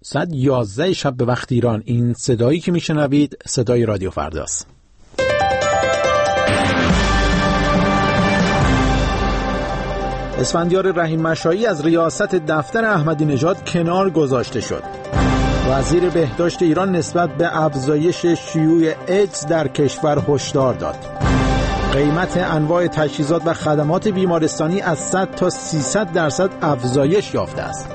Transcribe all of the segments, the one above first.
ساعت 11 شب به وقت ایران. این صدایی که میشنوید صدای رادیو فرداست. اسفندیار رحیم مشایی از ریاست دفتر احمدی نژاد کنار گذاشته شد. وزیر بهداشت ایران نسبت به افزایش شیوع ایدز در کشور هشدار داد. قیمت انواع تجهیزات و خدمات بیمارستانی از 100 تا 300% افزایش یافته است.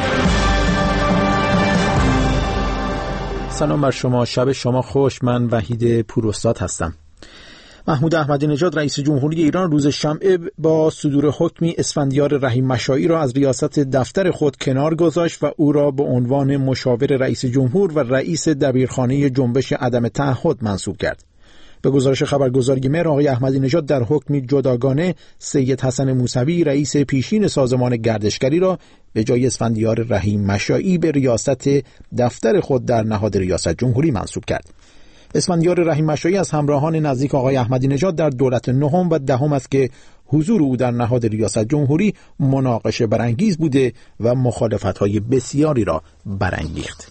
سلام بر شما، شب شما خوش. من وحید پوراستاد هستم. محمود احمدی نژاد رئیس جمهوری ایران روز شنبه با صدور حکمی اسفندیار رحیم مشایی را از ریاست دفتر خود کنار گذاشت و او را به عنوان مشاور رئیس جمهور و رئیس دبیرخانه جنبش عدم تعهد منصوب کرد. به گزارش خبرگزاری مهر، آقای احمدی نژاد در حکمی جداگانه سید حسن موسوی رئیس پیشین سازمان گردشگری را به جای اسفندیار رحیم مشایی به ریاست دفتر خود در نهاد ریاست جمهوری منصوب کرد. اسفندیار رحیم مشایی از همراهان نزدیک آقای احمدی نژاد در دولت نهم و دهم است که حضور او در نهاد ریاست جمهوری مناقشه برانگیز بوده و مخالفت‌های بسیاری را برانگیخت.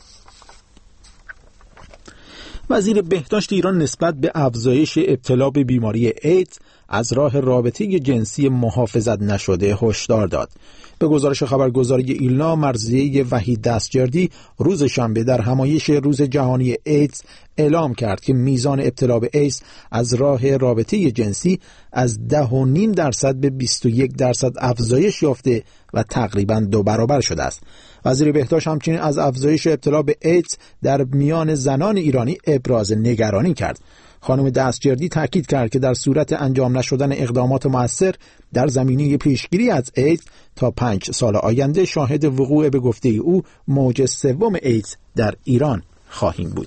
وزیر بهداشت ایران نسبت به افزایش ابتلا به بیماری ایدز از راه رابطه جنسی محافظت نشده هشدار داد. به گزارش خبرگزاری ایلنا، مرضیه وحید دستجردی روز شنبه در همایش روز جهانی ایدز اعلام کرد که میزان ابتلا به ایدز از راه رابطه جنسی از 10.5% به 21% افزایش یافته و تقریباً 2 برابر شده است. وزیر بهداشت همچنین از افزایش ابتلا به ایدز در میان زنان ایرانی ابراز نگرانی کرد. خانم دستجردی تاکید کرد که در صورت انجام نشدن اقدامات مؤثر در زمینه پیشگیری از ایدز تا 5 سال آینده شاهد وقوع به گفته او موج سوم ایدز در ایران خواهیم بود.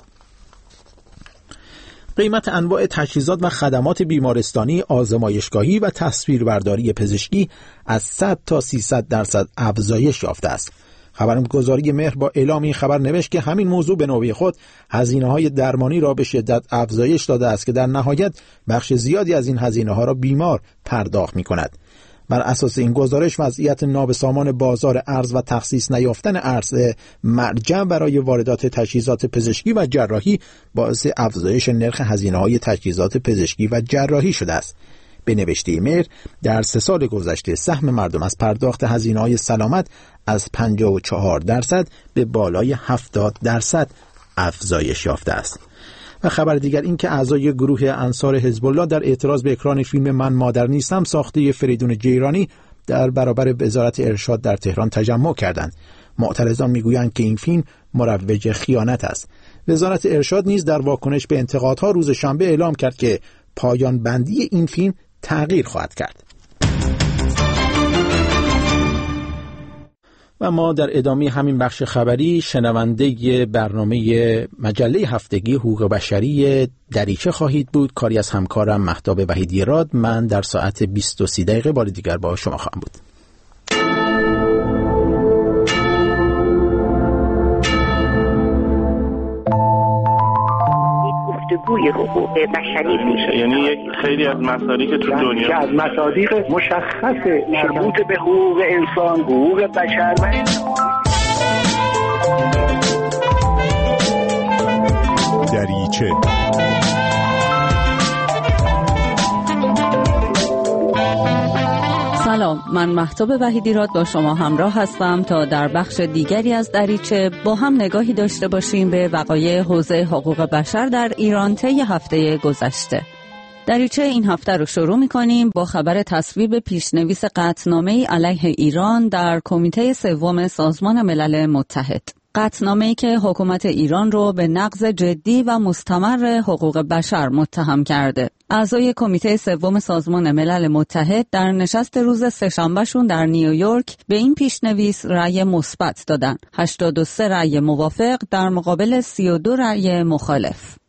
قیمت انواع تجهیزات و خدمات بیمارستانی، آزمایشگاهی و تصویربرداری پزشکی از 100 تا 300% افزایش یافته است. خبرگزاری مهر با اعلام این خبر نوشت که همین موضوع به نوبه خود هزینه‌های درمانی را به شدت افزایش داده است که در نهایت بخش زیادی از این هزینه‌ها را بیمار پرداخت می‌کند. بر اساس این گزارش، وضعیت نابسامان بازار ارز و تخصیص نیافتن ارز مرجع برای واردات تجهیزات پزشکی و جراحی باعث افزایش نرخ هزینه‌های تجهیزات پزشکی و جراحی شده است. به نوشته مهر، در 3 سال گذشته سهم مردم از پرداخت هزینه‌های سلامت از 54% به بالای 70% افزایش یافته است. و خبر دیگر این که اعضای گروه انصار حزب الله در اعتراض به اکران فیلم من مادر نیستم ساخته فریدون جیرانی در برابر وزارت ارشاد در تهران تجمع کردند. معترضان میگویند که این فیلم مروج خیانت است. وزارت ارشاد نیز در واکنش به انتقادها روز شنبه اعلام کرد که پایان بندی این فیلم تغییر خواهد کرد. و ما در ادامه همین بخش خبری شنونده برنامه مجله هفتگی حقوق بشری دریچه خواهید بود. کاری از همکارم مهتاب وحیدی راد. من در ساعت 20:30 بار دیگر با شما خواهم بود. گفتگوی حقوق بشری میشه، یعنی یک خیلی از مصادیق تو دنیا که از مصادیق مشخص مربوط به حقوق انسان، حقوق بشر و دریچه. سلام، من مهتاب وحیدی راد با شما همراه هستم تا در بخش دیگری از دریچه با هم نگاهی داشته باشیم به وقایع حوزه حقوق بشر در ایران طی هفته گذشته. دریچه این هفته رو شروع می‌کنیم با خبر تصویب پیشنویس قطعنامه‌ای علیه ایران در کمیته سوم سازمان ملل متحد. قطعنامه‌ای که حکومت ایران رو به نقض جدی و مستمر حقوق بشر متهم کرده. اعضای کمیته سوم سازمان ملل متحد در نشست روز سه‌شنبهشون در نیویورک به این پیشنویس رأی مثبت دادن. 83 رأی موافق در مقابل 32 رأی مخالف.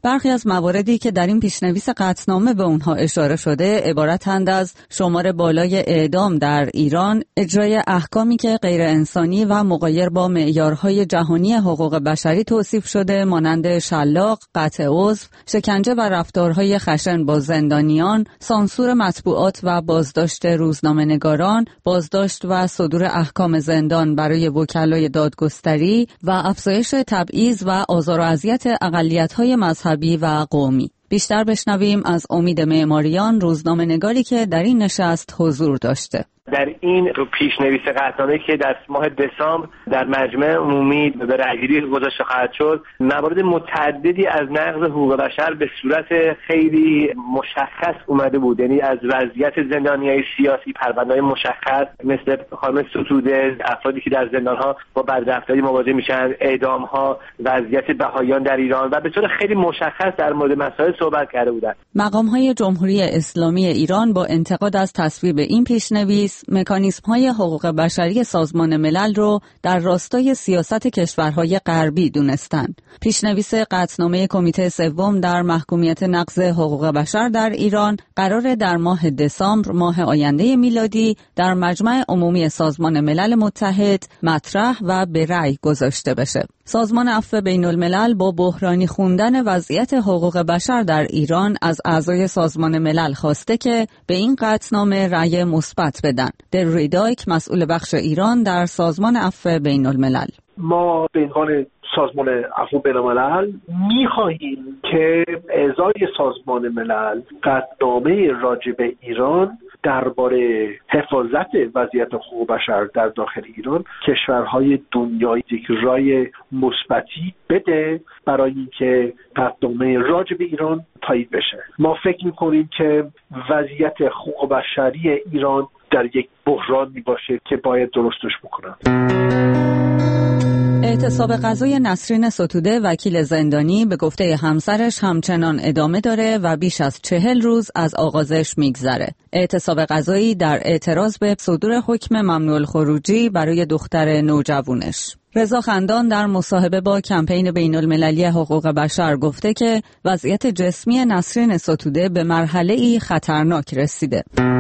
برخی از مواردی که در این پیشنویس قطعنامه به اونها اشاره شده عبارتند از شمار بالای اعدام در ایران، اجرای احکامی که غیر انسانی و مغایر با معیارهای جهانی حقوق بشری توصیف شده مانند شلاق، قطع عضو، شکنجه و رفتارهای خشن با زندانیان، سانسور مطبوعات و بازداشت روزنامه‌نگاران، بازداشت و صدور احکام زندان برای وکلای دادگستری و افزایش تبعیض و آزار و اذیت اقلیت‌های مذهبی و قومی. بیشتر بشنویم از امید معماریان، روزنامه‌نگاری که در این نشست حضور داشته. در این پیشنویس قطعنامه‌ای که در ماه دسامبر در مجمع عمومی به رأی‌گیری گذاشته خواهد شد، موارد متعددی از نقض حقوق بشر به صورت خیلی مشخص اومده بود. یعنی از وضعیت زندانیای سیاسی، پرونده‌های مشخص مثل خانم ستوده، افرادی که در زندان‌ها با بدرفتاری مواجه میشن، اعدام‌ها، وضعیت بهائیان در ایران و به طور خیلی مشخص در مورد مسائل صحبت کرده بودند. مقام‌های جمهوری اسلامی ایران با انتقاد از تصویب این پیشنویس مکانیزم‌های حقوق بشری سازمان ملل رو در راستای سیاست کشورهای غربی دونستند. پیشنویس قطعنامه کمیته سوم در محکومیت نقض حقوق بشر در ایران قرار در ماه دسامبر ماه آینده میلادی در مجمع عمومی سازمان ملل متحد مطرح و به رأی گذاشته بشه. سازمان عفو بین الملل با بحرانی خوندن وضعیت حقوق بشر در ایران از اعضای سازمان ملل خواسته که به این قطعنامه رأی مثبت بدن. درویدایک، مسئول بخش ایران در سازمان عفو بین الملل: ما به عنوان سازمان عفو بین الملل می‌خواهیم که اعضای سازمان ملل قطعنامه راجع به ایران درباره حفاظت وضعیت حقوق بشر در داخل ایران کشورهای دنیایی یک رای مثبتی بده برای اینکه قطعنامه راجع به ایران تایید بشه. ما فکر می‌کنیم که وضعیت حقوق بشری ایران در یک بحرانی باشه که باید درستش بکنن. اعتصاب غذای نسرین ستوده، وکیل زندانی، به گفته همسرش همچنان ادامه داره و بیش از 40 روز از آغازش میگذره. اعتصاب غذایی در اعتراض به صدور حکم ممنوع الخروجی برای دختر نوجوانش. رضا خندان در مصاحبه با کمپین بین المللی حقوق بشر گفته که وضعیت جسمی نسرین ستوده به مرحله‌ای خطرناک رسیده.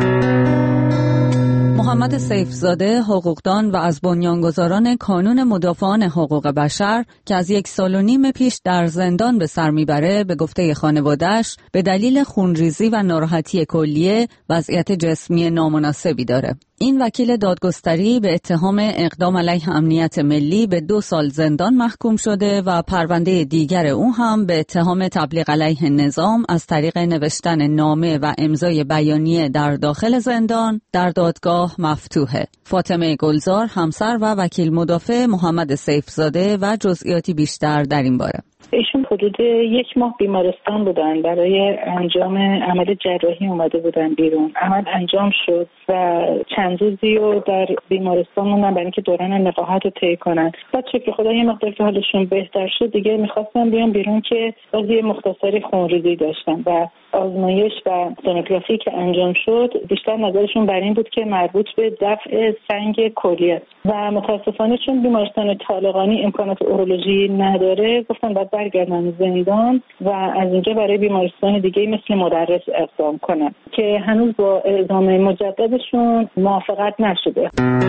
محمد سیفزاده، حقوقدان و از بنیانگذاران کانون مدافعان حقوق بشر که از 1.5 سال پیش در زندان به سر میبره، به گفته خانواده‌اش به دلیل خونریزی و ناراحتی کلیه وضعیت جسمی نامناسبی داره. این وکیل دادگستری به اتهام اقدام علیه امنیت ملی به 2 سال زندان محکوم شده و پرونده دیگر او هم به اتهام تبلیغ علیه نظام از طریق نوشتن نامه و امضای بیانیه در داخل زندان در دادگاه مفتوحه. فاطمه گلزار، همسر و وکیل مدافع محمد سیفزاده و جزئیاتی بیشتر در این باره. ایشون حدود 1 ماه بیمارستان بودن، برای انجام عمل جراحی اومده بودن بیرون. عمل انجام شد و چند روزی رو در بیمارستان موندن برای اینکه دوران نقاهت رو طی کنن. بعد شکر خدا یه مقدار که حالشون بهتر شد دیگه میخواستن بیان بیرون که بازی مختصری خونریزی داشتن و آزمایش و سونوگرافی که انجام شد بیشتر نظرشون بر این بود که مربوط به دفع سنگ کلیه و متاسفانه چون بیمارستان طالقانی امکانات اورولوژی نداره گفتن باید برگردن زندان و از اینجا برای بیمارستان دیگه مثل مدرس اقدام کنن که هنوز با اعزام مجددشون موافقت نشده.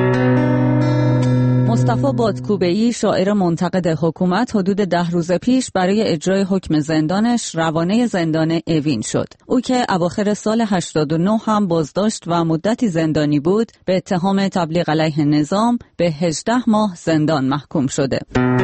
مصطفی بادکوبه‌ای، شاعر منتقد حکومت، حدود 10 روز پیش برای اجرای حکم زندانش روانه زندان اوین شد. او که اواخر سال 89 هم بازداشت و مدتی زندانی بود، به اتهام تبلیغ علیه نظام به 18 ماه زندان محکوم شده.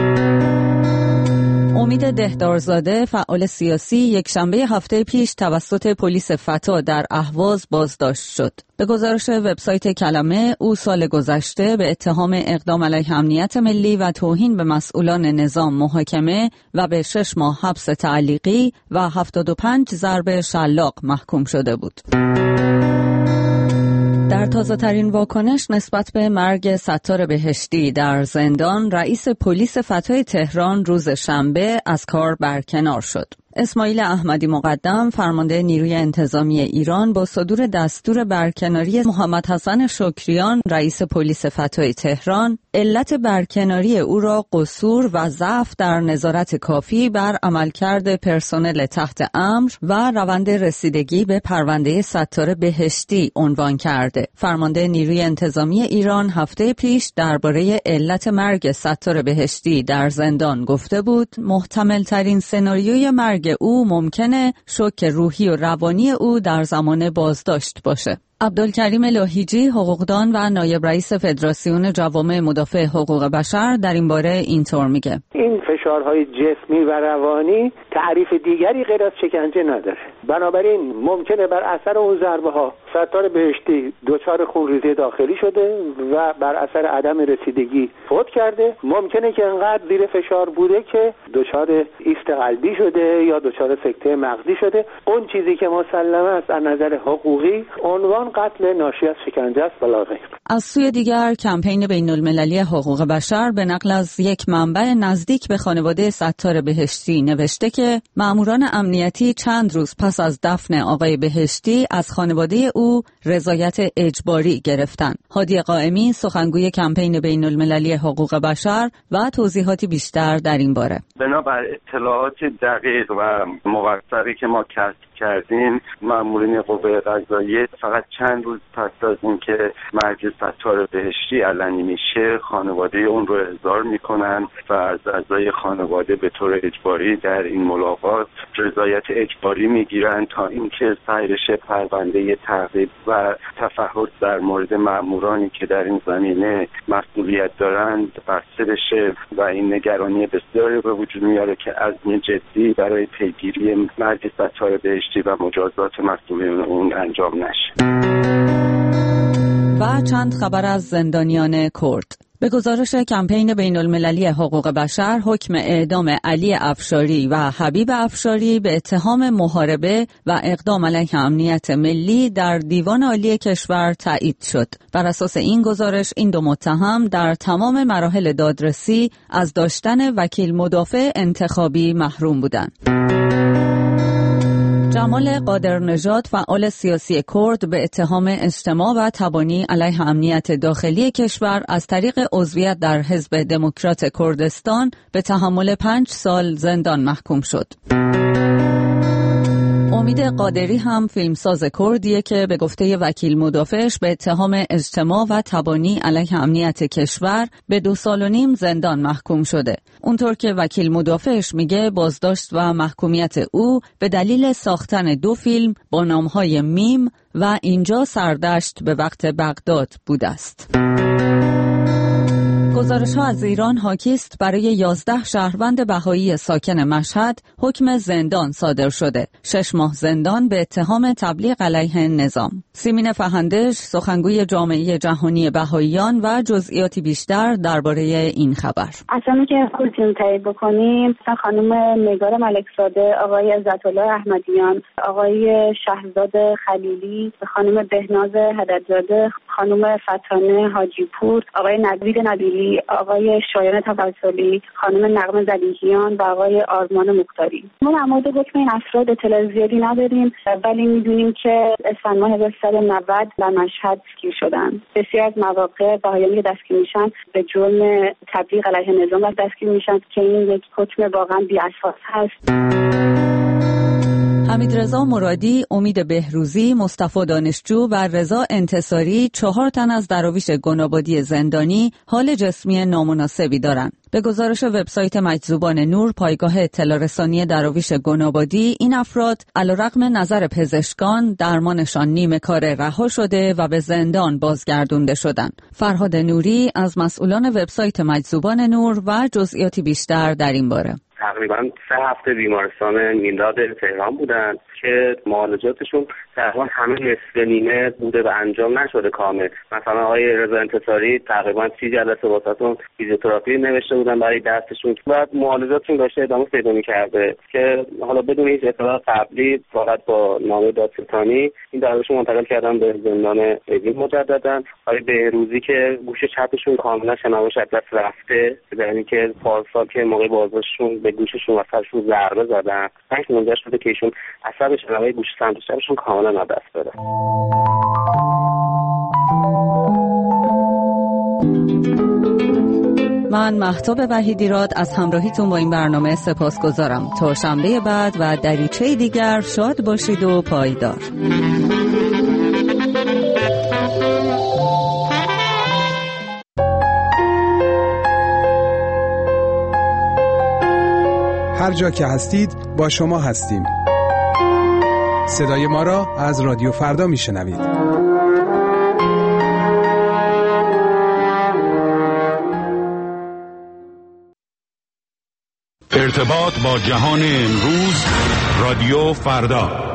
امید دهدارزاده، فعال سیاسی، یکشنبه هفته پیش توسط پلیس فتا در اهواز بازداشت شد. به گزارش وبسایت کلمه، او سال گذشته به اتهام اقدام علیه امنیت ملی و توهین به مسئولان نظام محاکمه و به 6 ماه حبس تعلیقی و 75 ضرب شلاق محکوم شده بود. در تازه‌ترین واکنش نسبت به مرگ ستار بهشتی در زندان، رئیس پلیس فتای تهران روز شنبه از کار برکنار شد. اسماعیل احمدی مقدم، فرمانده نیروی انتظامی ایران، با صدور دستور برکناری محمد حسن شکریان، رئیس پلیس فتای تهران، علت برکناری او را قصور و ضعف در نظارت کافی بر عملکرد پرسنل تحت امر و روند رسیدگی به پرونده ستار بهشتی عنوان کرده. فرمانده نیروی انتظامی ایران هفته پیش درباره علت مرگ ستار بهشتی در زندان گفته بود محتمل ترین سناریوی مرگ او ممکنه شوک روحی و روانی او در زمان بازداشت باشه. عبدالکریم لاهیجی، حقوقدان و نایب رئیس فدراسیون جوامع مدافع حقوق بشر، در این باره اینطور میگه: این فشارهای جسمی و روانی تعریف دیگری غیر از شکنجه نداره. بنابراین ممکنه بر اثر اون ضربه ها ستار بهشتی دچار خونریزی داخلی شده و بر اثر عدم رسیدگی فوت کرده. ممکنه که انقدر زیر فشار بوده که دچار ایست قلبی شده یا دچار سکته مغزی شده. اون چیزی که مسلمه است از نظر حقوقی عنوان قتل ناشی از شکنجه است بلا غیر. از سوی دیگر کمپین بین‌المللی حقوق بشر به نقل از یک منبع نزدیک به خانواده ستار بهشتی نوشته که مأموران امنیتی چند روز پس از دفن آقای بهشتی از خانواده او رضایت اجباری گرفتند. هادی قائمی، سخنگوی کمپین بین‌المللی حقوق بشر، و توضیحاتی بیشتر در این باره. بنابر اطلاعات دقیق و موثقی که ما کسب کردیم، مأمورین قوه قضاییه فقط چند روز پس از اینکه مرگ ستار بهشتی علنی میشه خانواده اون رو احضار میکنن و از اعضای خانواده به طور اجباری در این ملاقات رضایت اجباری میگیرن تا اینکه سایر پرونده تعقیب و تفحص در مورد مأمورانی که در این زمینه مسئولیت دارند بسته بشه و این نگرانی بسیاری به وجود میاره که عزم جدی برای پیگیری مرگ ستار بهشتی و مجازات مسئولین اون انجام نشه. و چند خبر از زندانیان کرد. به گزارش کمپین بین‌المللی حقوق بشر، حکم اعدام علی افشاری و حبیب افشاری به اتهام محاربه و اقدام علیه امنیت ملی در دیوان عالی کشور تایید شد. بر اساس این گزارش این دو متهم در تمام مراحل دادرسی از داشتن وکیل مدافع انتخابی محروم بودند. جمال قادرنژاد، فعال سیاسی کرد، به اتهام اجتماع و تبانی علیه امنیت داخلی کشور از طریق عضویت در حزب دموکرات کردستان به تحمل 5 سال زندان محکوم شد. امید قادری هم فیلمساز کردیه که به گفته وکیل مدافعش به اتهام اجتماع و تبانی علیه امنیت کشور به 2.5 سال زندان محکوم شده. اونطور که وکیل مدافعش میگه بازداشت و محکومیت او به دلیل ساختن 2 فیلم با نامهای میم و اینجا سردشت به وقت بغداد بوده است. گزارش‌ها از ایران حاکی است برای 11 شهروند بهایی ساکن مشهد حکم زندان صادر شده. 6 ماه زندان به اتهام تبلیغ علیه نظام. سیمین فهندش، سخنگوی جامعه جهانی بهاییان، و جزئیاتی بیشتر درباره این خبر. اصلا که خودتون تایید بکنیم، خانم نگار ملکزاده، آقای عزت‌الله احمدیان، آقای شهرزاد خلیلی، خانم بهناز هددزاده، خانم فتانه حاجی پور، آقای نوید نبیلی، آقای شایان توسلی، خانم نغمه زلیحیان و آقای آرمان مختاری. ما در مورد حکم این افراد اطلاع زیادی نداریم، ولی میدونیم که اسفند ماه 1990 در مشهد دستگیر شدن. بسیار از مواقع بهاییانی که دستگیر میشن به جرم تبلیغ علیه نظام دستگیر میشن که این یک حکم واقعا بی‌اساس هست. حمیدرضا مرادی، امید بهروزی، مصطفی دانشجو و رضا انتصاری، 4 تن از دراویش گنابادی زندانی حال جسمی نامناسبی دارند. به گزارش وبسایت مجذوبان نور، پایگاه اطلاع رسانی دراویش گنابادی، این افراد علیرغم نظر پزشکان درمانشان نیمه کار رها شده و به زندان بازگردونده شدند. فرهاد نوری از مسئولان وبسایت مجذوبان نور و جزئیاتی بیشتر در این باره. تقریبا 3 هفته بیمارستان میلاد تهران بودن که معالجاتشون تقریبا همه نصف نیمه بوده و انجام نشده کامل. مثلا آقای رضا انتصاری تقریبا 30 جلسه واسهتون فیزیوتراپی نوشته بودن برای دستشون و معالجاتشون داشته ادامه پیدا می‌کرده که حالا بدون هیچ اطلاع قبلی فقط با نامه دادستانی این دعواشون منتقل کردن به زندان اوین مجددا. آقای بهروزی که گوش چپشون کاملا شنواییش از دست رفته، یعنی که پارسال که موقع بازداشتشون به گوششون و سرشون ضربه زدن، پنج منجر شده که ایشون عصب شنوایی گوش سمت چپشون کاملا از دست بره. من مهتاب وحیدیراد از همراهیتون با این برنامه سپاسگزارم. تا شنبه بعد و دریچه دیگر شاد باشید و پایدار. هر جا که هستید با شما هستیم. صدای ما را از رادیو فردا میشنوید. ارتباط با جهان امروز، رادیو فردا.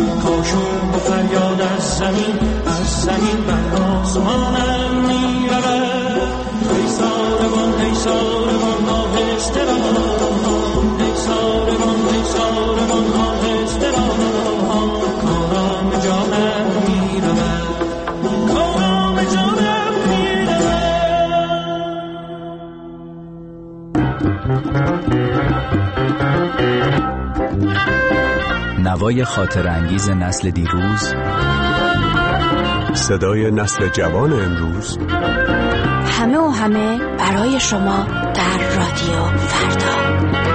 کاشون با فریاد از زمین بر آسمانم میرود نوای خاطر انگیز نسل دیروز، صدای نسل جوان امروز، همه و همه برای شما در رادیو فردا.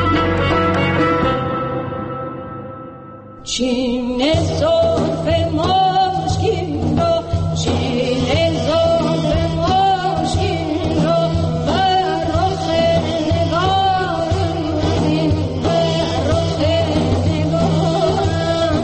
چین زلف مشکین رو، چین زلف مشکین رو بر رخ نگارم بین، بر رخ نگارم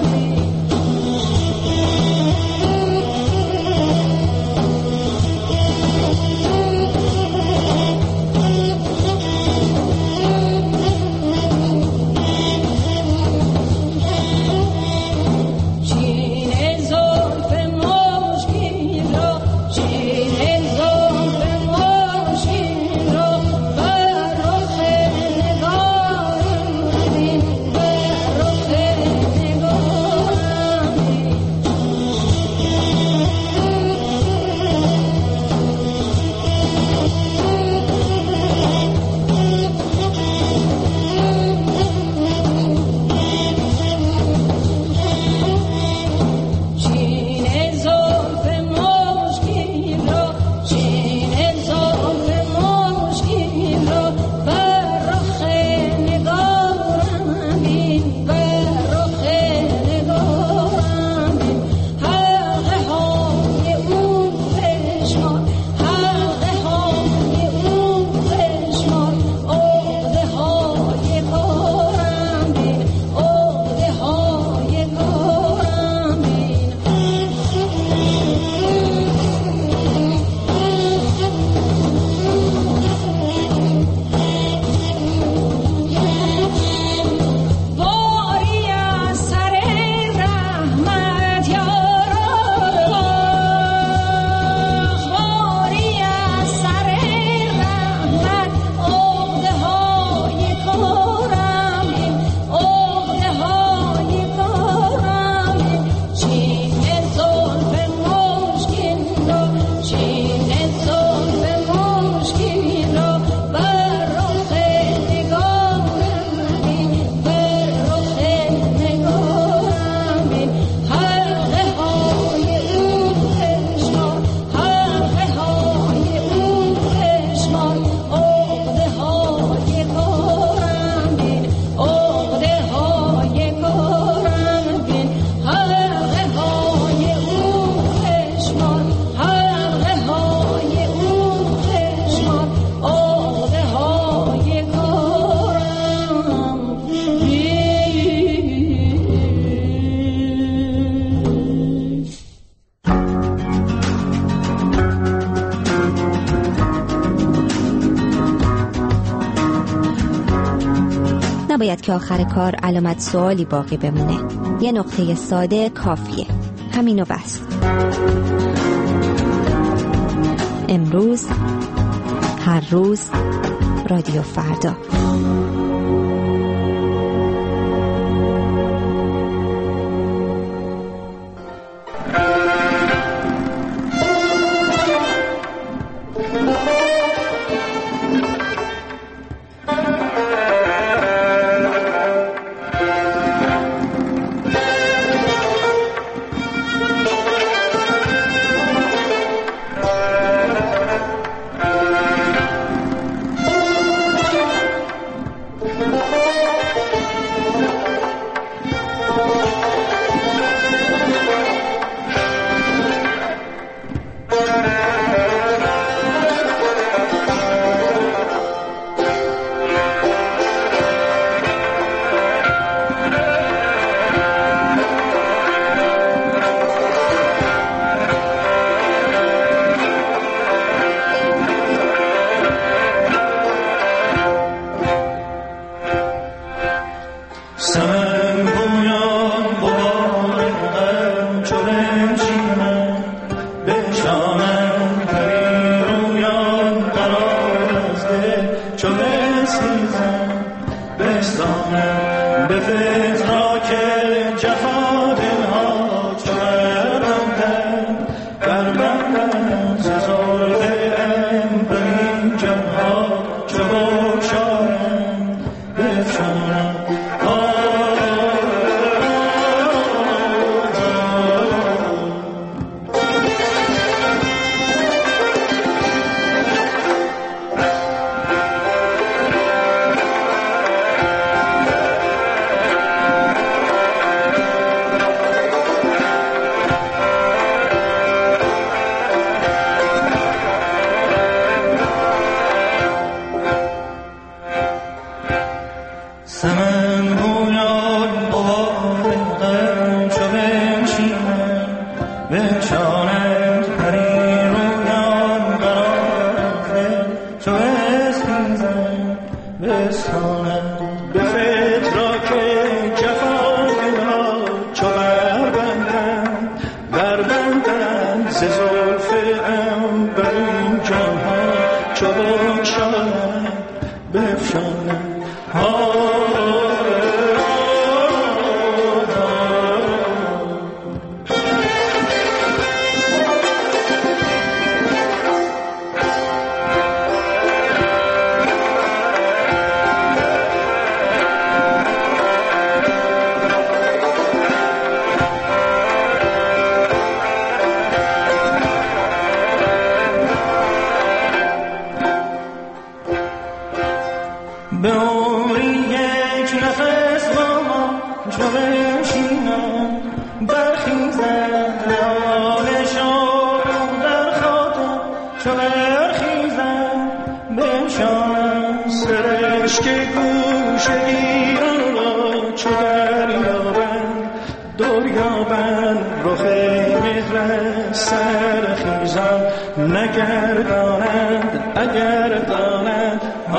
نباید که آخر کار علامت سوالی باقی بمونه. یه نقطه ساده کافیه. همینو بس. امروز، هر روز، رادیو فردا. چو بگشاید بفشاند به عمری یک نفس با ما چو بنشینم برخیزد لال شوق در خاطر چو برخیزد بنشانم سرشک گوش ایران را چو دریابند دریابند رخ مهر سرخیزان نگردانند اگر دانند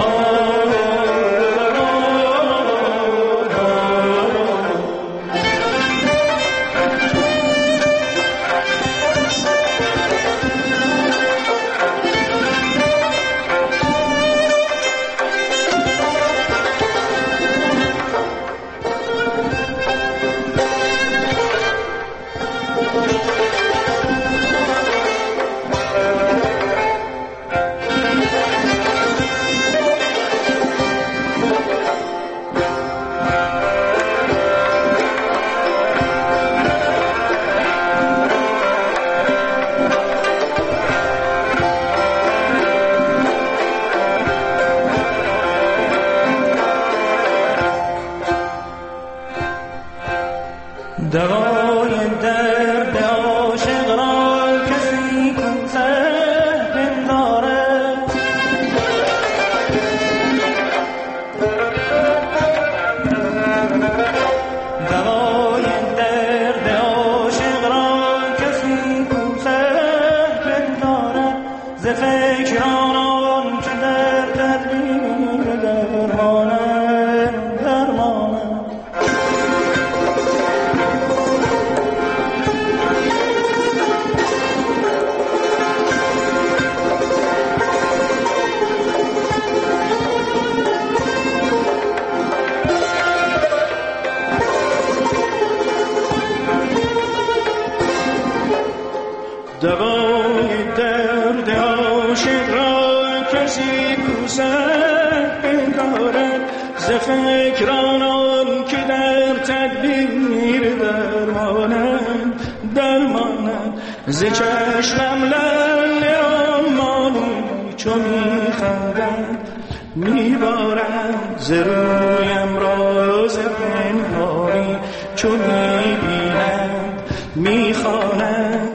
دوای درد عاشق را کسی کوته پندارد دوای درد عاشق را کسی کوته پندارد ز فکرانان که در تدبیر درمانند درمانند دوای درد عاشق را کسی کوسد پندارد ز فکرانان که در تدبیر درمانند درمانند ز چشمم لاله رامانی چو میخندند میبارند ز رویم راز پنهانی چو میبینند میخوانند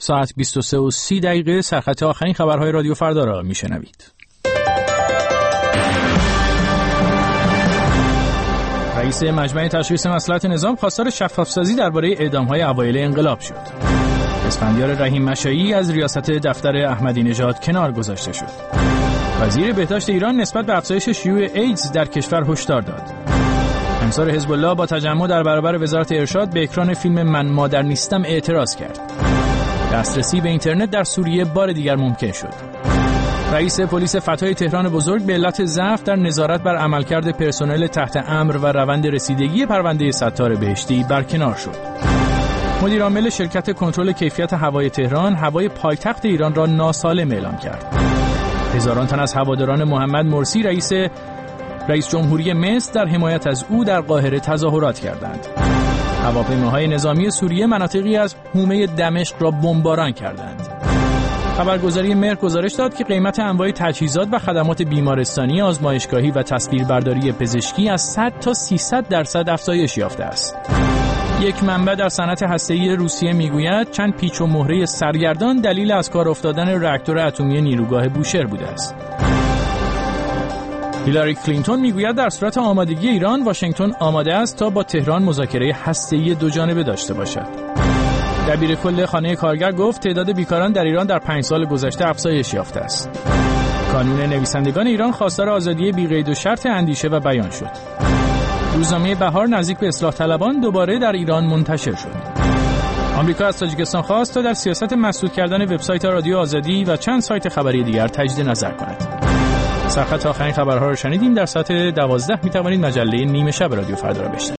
ساعت 23:30 سرخط آخرین خبرهای رادیو فردا را میشنوید. رئیس مجمع تشخیص مصلحت نظام خواستار شفاف‌سازی درباره اعدام‌های اوایل انقلاب شد. اسفندیار رحیم مشایی از ریاست دفتر احمدی نژاد کنار گذاشته شد. وزیر بهداشت ایران نسبت به افزایش شیوع ایدز در کشور هشدار داد. انصار حزب الله با تجمع در برابر وزارت ارشاد به اکران فیلم من مادر نیستم اعتراض کرد. دسترسی به اینترنت در سوریه بار دیگر ممکن شد. رئیس پلیس فتای تهران بزرگ به علت ضعف در نظارت بر عملکرد پرسنل تحت امر و روند رسیدگی پرونده ستار بهشتی برکنار شد. مدیر عامل شرکت کنترل کیفیت هوای تهران هوای پایتخت ایران را ناسالم اعلام کرد. هزاران تن از هواداران محمد مرسی رئیس جمهوری مصر در حمایت از او در قاهره تظاهرات کردند. هواپیماهای نظامی سوریه مناطقی از حومه دمشق را بمباران کردند. خبرگزاری مهر گزارش داد که قیمت انواع تجهیزات و خدمات بیمارستانی، آزمایشگاهی و تصویربرداری پزشکی از 100 تا 300% افزایش یافته است. یک منبع در صنعت هسته‌ای روسیه میگوید چند پیچ و مهره سرگردان دلیل از کار افتادن راکتور اتمی نیروگاه بوشهر بوده است. هیلاری کلینتون میگوید در صورت آمادگی ایران، واشنگتن آماده است تا با تهران مذاکره هسته‌ای دوجانبه داشته باشد. دبیر کل خانه کارگر گفت تعداد بیکاران در ایران در 5 سال گذشته افزایش یافته است. کانون نویسندگان ایران خواستار آزادی بی قید و شرط اندیشه و بیان شد. روزنامه بهار نزدیک به اصلاح طلبان دوباره در ایران منتشر شد. آمریکا از تاجیکستان خواست تا در سیاست مسدود کردن وبسایت رادیو آزادی و چند سایت خبری دیگر تجدید نظر کند. سرخط آخرین خبرها را شنیدیم. در ساعت 12 می‌توانید مجله نیمه شب رادیو فردا را بشنوید.